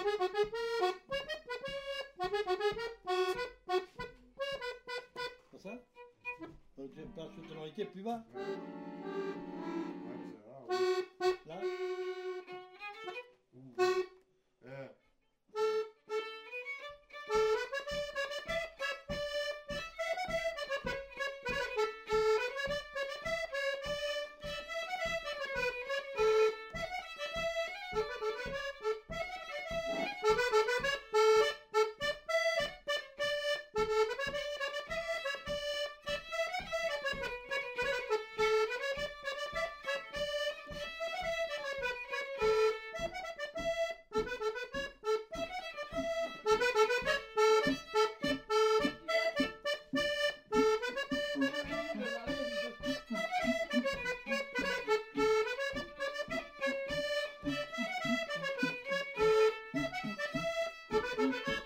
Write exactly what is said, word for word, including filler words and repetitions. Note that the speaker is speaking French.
C'est ça? Donc tu passes sur tonalité plus bas. Ouais. Ouais, c'est rare, oui. Là. Ouh. Euh. Thank you.